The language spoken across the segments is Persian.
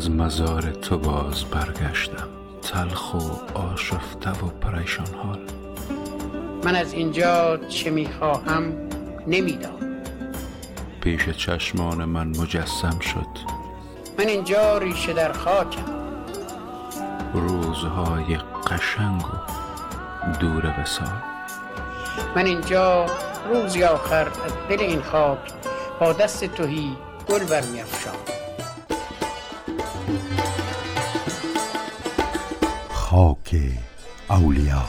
از مزار تو باز برگشتم، تلخ و آشفته و پریشان حال. من از اینجا چه میخواهم نمیدانم. پیش چشمان من مجسم شد. من اینجا ریشه در خاکم. روزهای قشنگ و دور وصال. من اینجا روزی آخر از دل این خاک با دست تهی گل برمی‌افشانم. خاک اولیا.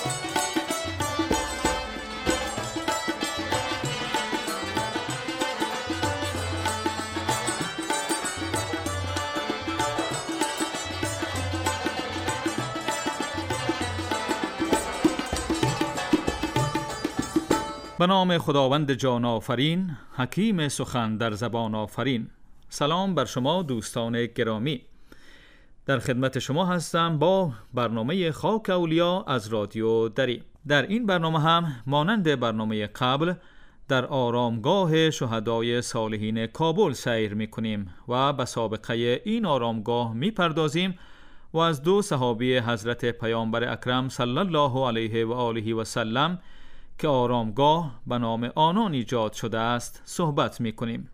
به نام خداوند جان آفرین، حکیم سخن در زبان آفرین. سلام بر شما دوستان گرامی، در خدمت شما هستم با برنامه خاک اولیا از رادیو دری. در این برنامه هم مانند برنامه قبل در آرامگاه شهدای صالحین کابل سیر می‌کنیم و به سابقه این آرامگاه می‌پردازیم و از دو صحابی حضرت پیامبر اکرم صلی الله علیه و آله و سلم که آرامگاه به نام آنان ایجاد شده است صحبت می‌کنیم.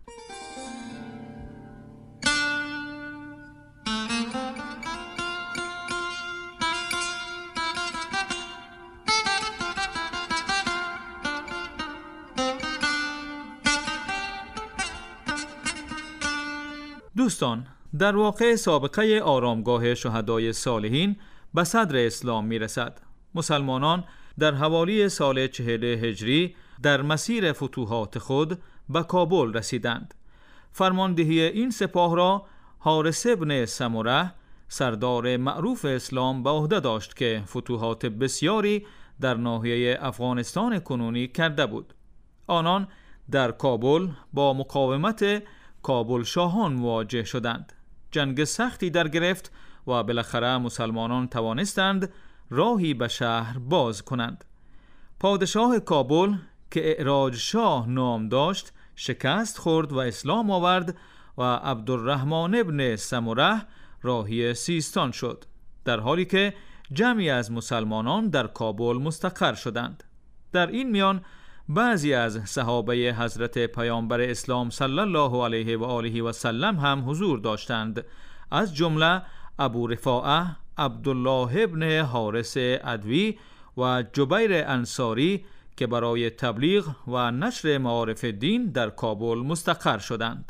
دوستان، در واقع سابقه آرامگاه شهدای صالحین به صدر اسلام میرسد. مسلمانان در حوالی سال 40 هجری در مسیر فتوحات خود به کابل رسیدند. فرماندهی این سپاه را حارث ابن سمره، سردار معروف اسلام، به عهده داشت که فتوحات بسیاری در ناحیه افغانستان کنونی کرده بود. آنان در کابل با مقاومت کابل شاهان مواجه شدند. جنگ سختی در گرفت و بالاخره مسلمانان توانستند راهی به شهر باز کنند. پادشاه کابل که اعراج شاه نام داشت شکست خورد و اسلام آورد و عبدالرحمن ابن سمره راهی سیستان شد، در حالی که جمعی از مسلمانان در کابل مستقر شدند. در این میان بعضی از صحابه حضرت پیامبر اسلام صلی الله علیه و آله و سلم هم حضور داشتند، از جمله ابو رفاعه، عبدالله ابن حارث عدوی و جبیر انصاری که برای تبلیغ و نشر معارف دین در کابل مستقر شدند.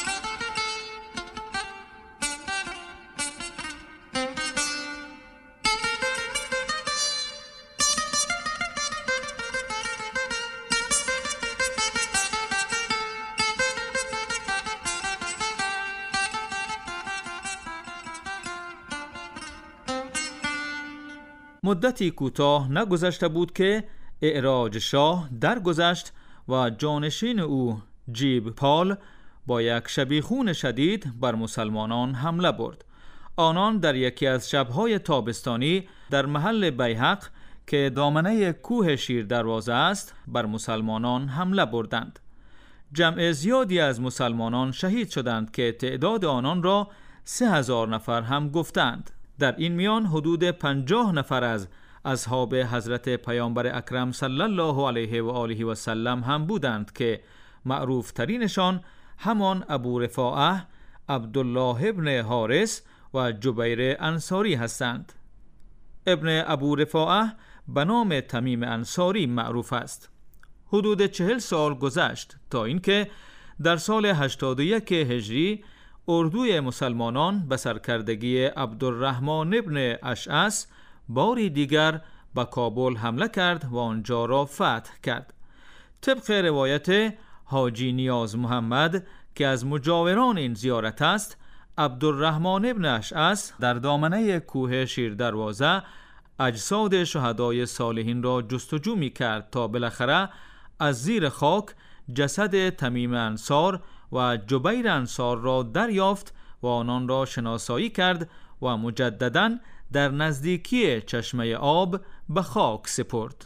مدتی کوتاه نگذشته بود که اعراج شاه درگذشت و جانشین او جیب پال با یک شبیخون شدید بر مسلمانان حمله برد. آنان در یکی از شبهای تابستانی در محل بیحق که دامنه کوه شیر دروازه است بر مسلمانان حمله بردند. جمع زیادی از مسلمانان شهید شدند که تعداد آنان را 3000 نفر هم گفتند. در این میان حدود 50 نفر از اصحاب حضرت پیامبر اکرم صلی الله علیه و آله و سلم هم بودند که معروف ترینشان همان ابو رفاعه، عبدالله ابن حارث و جبیر انصاری هستند. ابن ابو رفاعه به نام تمیم انصاری معروف است. حدود 40 سال گذشت تا اینکه در سال 81 هجری اردوی مسلمانان به سرکردگی عبدالرحمن ابن اشعث باری دیگر به کابل حمله کرد و آنجا را فتح کرد. طبق روایت حاجی نیاز محمد که از مجاوران این زیارت است، عبدالرحمن ابن اشعث در دامنه کوه شیر دروازه اجساد شهدای صالحین را جستجو می کرد تا بالاخره از زیر خاک جسد تمیم انصار و جبیر انصار را دریافت و آنان را شناسایی کرد و مجدداً در نزدیکی چشمه آب به خاک سپرد.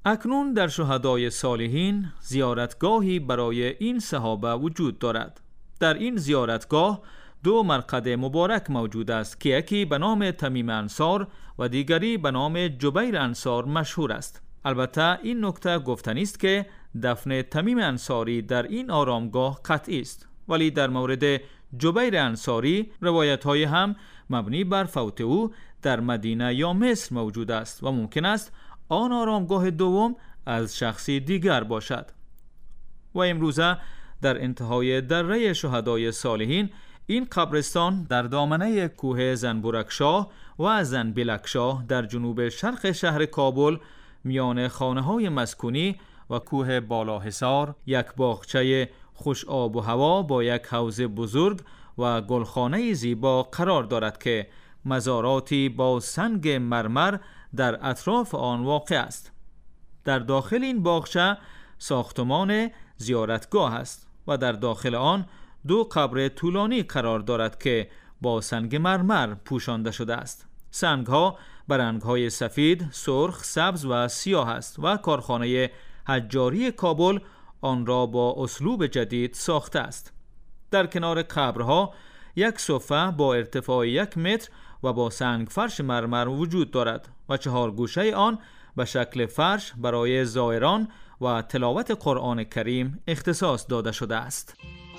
اکنون در شهدای صالحین زیارتگاهی برای این صحابه وجود دارد. در این زیارتگاه 2 مرقد مبارک موجود است که یکی به نام تمیم انصار و دیگری به نام جبیر انصار مشهور است. البته این نکته گفتنی است که دفن تمیم انصاری در این آرامگاه قطعی است، ولی در مورد جبیر انصاری روایت‌های هم مبنی بر فوت او در مدینه یا مصر موجود است و ممکن است آن آرامگاه دوم از شخصی دیگر باشد. و امروزه در انتهای دره شهدای صالحین این قبرستان در دامنه کوه زنبورکشاه و زنبیلکشاه در جنوب شرق شهر کابل میان خانه‌های مسکونی و کوه بالاحصار یک باغچه خوش آب و هوا با یک حوض بزرگ و گلخانه زیبا قرار دارد که مزاراتی با سنگ مرمر در اطراف آن واقع است. در داخل این باغچه ساختمان زیارتگاه است و در داخل آن 2 قبر طولانی قرار دارد که با سنگ مرمر پوشانده شده است. سنگ‌ها به رنگ‌های سفید، سرخ، سبز و سیاه است و کارخانه حجاری کابل آن را با اسلوب جدید ساخته است. در کنار قبرها یک صفه با ارتفاع 1 متر و با سنگ فرش مرمر وجود دارد و 4 گوشه آن به شکل فرش برای زائران و تلاوت قرآن کریم اختصاص داده شده است.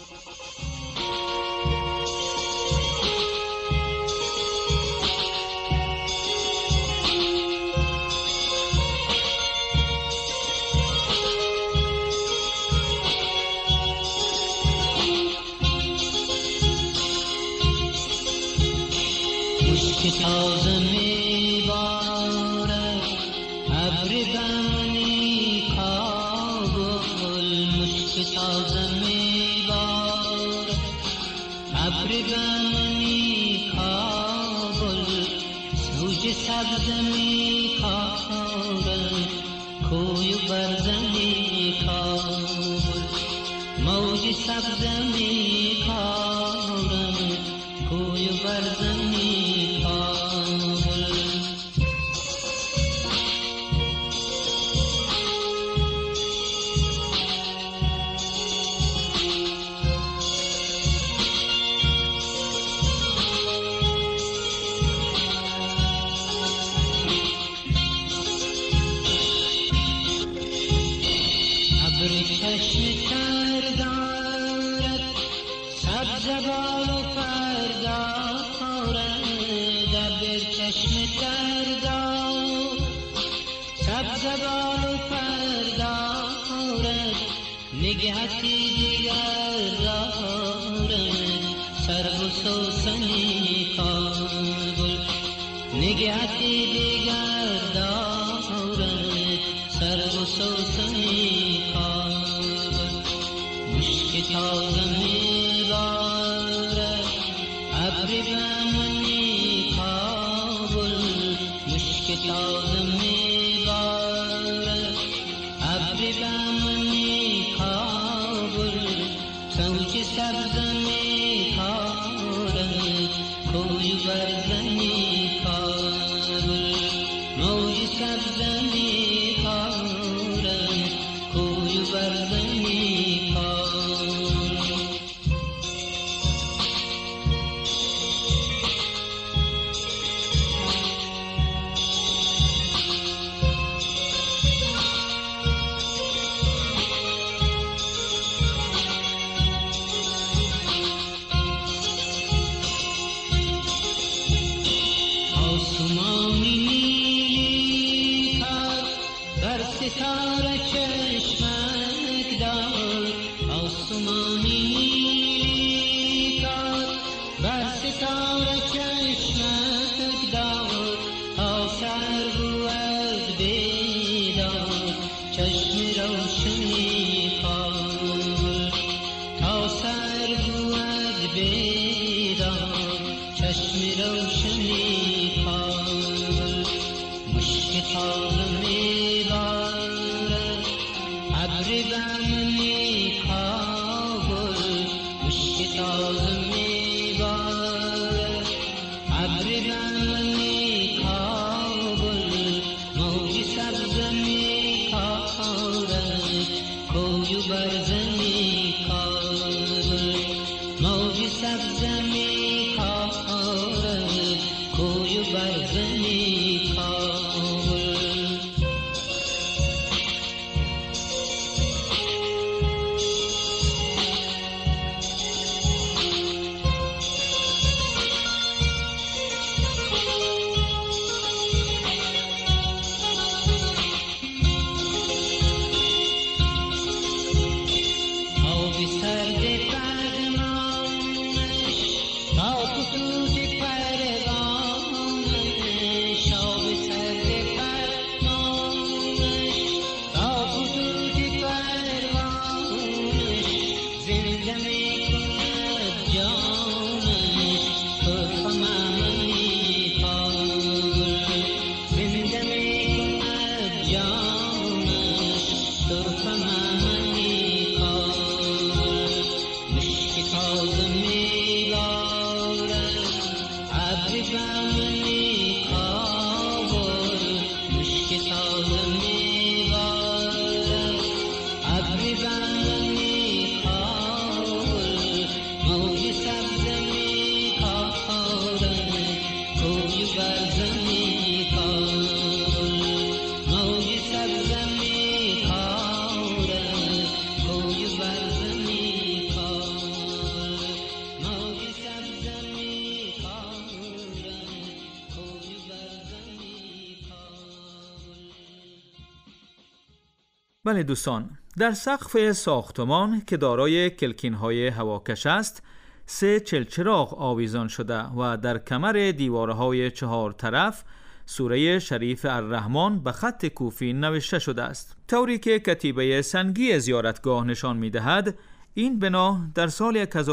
که تازه می بارد ابر بنی کابل، مشک تازه می بارد ابر بنی کابل، سوج سبز می کارد کوی برزنی کابل، موج سبز می کارد کوی برزنی نگهتی دیگر دارد سر و سوسنی کابل، نگهتی دیگر دارد سر و سوسنی کابل، مشک تازه می بارد ابر بنی کابل، مشک تازه می بارد ابر بنی کابل، سوج سبز می کارد کوی برزنی کابل، موج سبز می کارد کوی برزنی کابل. آسمانی نیلی تر بر ستاره چشمک دار، آسمانی نیلی تر بر ستاره چشمک دار، تا سر بود بیدار چشم روشنی کابل، تا سر بود بیدار چشم روشنی کابل، مشک تازه می بارد ابر بنی کابل، مشک تازه می بارد ابر بنی کابل، موج سبز می کابل. کوی و برزنی کار موج سبزمی کار کوی و برزنی کار بله دوستان، در سقف ساختمان که دارای کلکین‌های هواکش است 3 چلچراغ آویزان شده و در کمر دیوارهای 4 طرف سوره شریف الرحمن به خط کوفی نوشته شده است، طوری که کتیبه سنگی زیارتگاه نشان می‌دهد این بنا در سال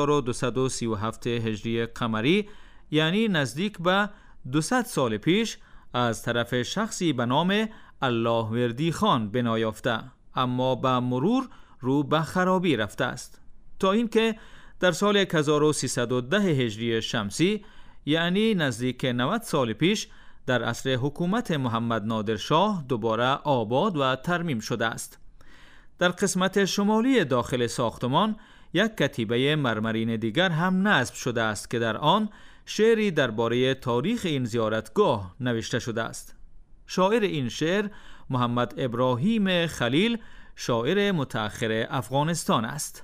1237 هجری قمری، یعنی نزدیک به 200 سال پیش، از طرف شخصی به نام الله وردی خان بنا یافته، اما به مرور رو به خرابی رفته است، تا اینکه در سال 1310 هجری شمسی، یعنی نزدیک 90 سال پیش، در عصر حکومت محمد نادر شاه دوباره آباد و ترمیم شده است. در قسمت شمالی داخل ساختمان یک کتیبه مرمرین دیگر هم نصب شده است که در آن شعری درباره تاریخ این زیارتگاه نوشته شده است. شاعر این شعر محمد ابراهیم خلیل، شاعر متأخر افغانستان است.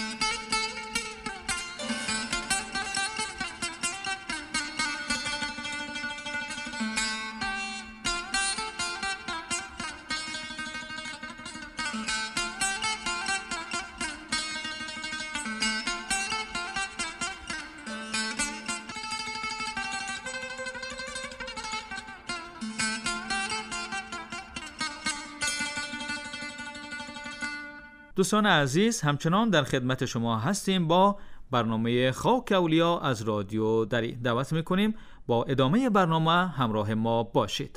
دوستان عزیز، همچنان در خدمت شما هستیم با برنامه خاک اولیا از رادیو دری. دعوت میکنیم با ادامه برنامه همراه ما باشید.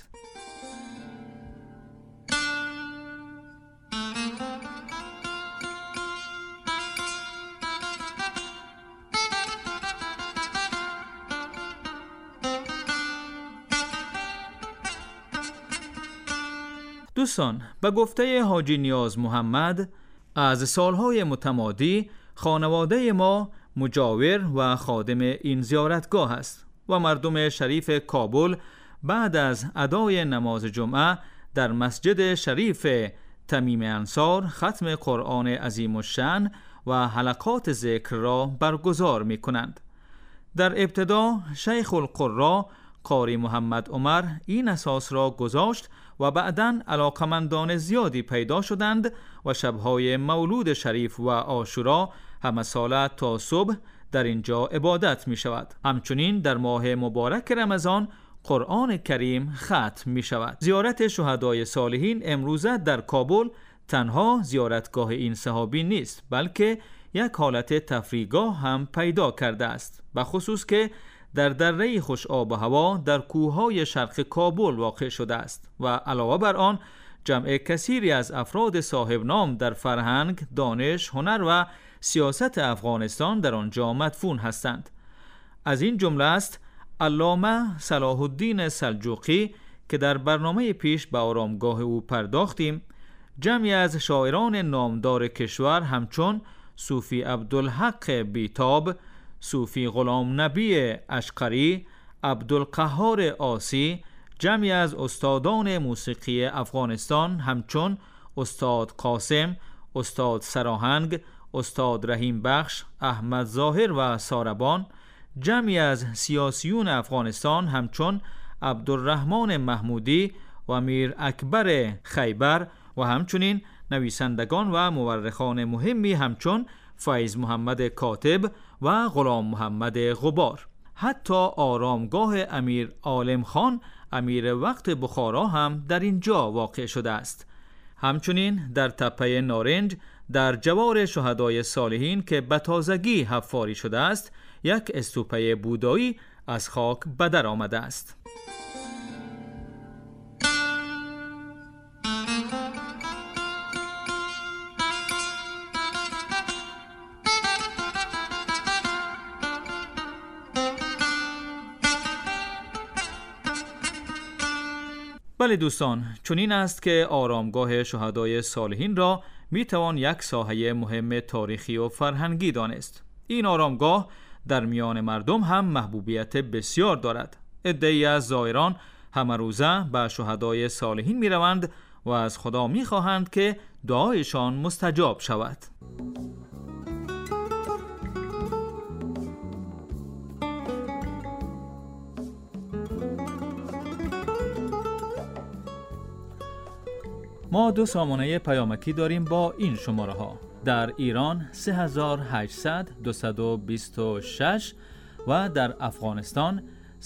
دوستان، به گفته حاجی نیاز محمد، از سالهای متمادی خانواده ما مجاور و خادم این زیارتگاه است و مردم شریف کابل بعد از ادای نماز جمعه در مسجد شریف تمیم انصار ختم قرآن عظیم الشأن و حلقات ذکر را برگزار می کنند. در ابتدا شیخ القرا قاری محمد عمر این اساس را گذاشت و بعداً علاقمندان زیادی پیدا شدند و شبهای مولود شریف و عاشورا همه ساله تا صبح در اینجا عبادت می شود. همچنین در ماه مبارک رمضان قرآن کریم ختم می شود. زیارت شهدای صالحین امروزه در کابل تنها زیارتگاه این صحابی نیست، بلکه یک حالت تفریحگاه هم پیدا کرده است، به خصوص که در دره خوش آب و هوا در کوههای شرق کابل واقع شده است و علاوه بر آن جمع کثیری از افراد صاحب نام در فرهنگ، دانش، هنر و سیاست افغانستان در آنجا مدفون هستند. از این جمله است علامه صلاح الدین سلجوقی که در برنامه پیش به آرامگاه او پرداختیم، جمعی از شاعران نامدار کشور همچون صوفی عبدالحق بیتاب، صوفی غلام نبی اشقری، عبدالقهار آسی، جمعی از استادان موسیقی افغانستان همچون استاد قاسم، استاد سراهنگ، استاد رحیم بخش، احمد ظاهر و ساربان، جمعی از سیاسیون افغانستان همچون عبدالرحمن محمودی و امیر اکبر خیبر و همچنین نویسندگان و مورخان مهمی همچون فیض محمد کاتب و غلام محمد غبار. حتی آرامگاه امیر عالم خان امیر وقت بخارا هم در اینجا واقع شده است. همچنین در تپه نارنج در جوار شهدای صالحین که به تازگی حفاری شده است، یک استوپه بودایی از خاک به در آمده است. بله دوستان، چنین است که آرامگاه شهدای صالحین را می توان یک ساحه مهم تاریخی و فرهنگی دانست. این آرامگاه در میان مردم هم محبوبیت بسیار دارد. عده‌ای از زائران همه روزه به شهدای صالحین می روند و از خدا می خواهند که دعایشان مستجاب شود. ما 2 سامانه پیامکی داریم با این شماره ها: در ایران 3800 226 و در افغانستان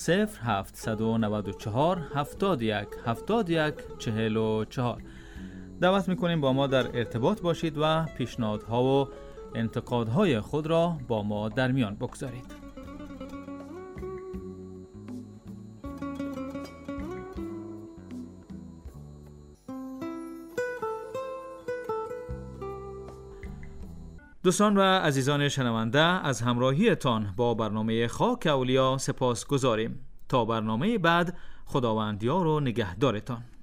0794 71 71 44. دعوت میکنیم با ما در ارتباط باشید و پیشنهادها و انتقادهای خود را با ما در میان بگذارید. دوستان و عزیزان شنونده، از همراهیتان با برنامه خاک اولیا سپاس گذاریم. تا برنامه بعد، خداوند یار و نگهدارتان.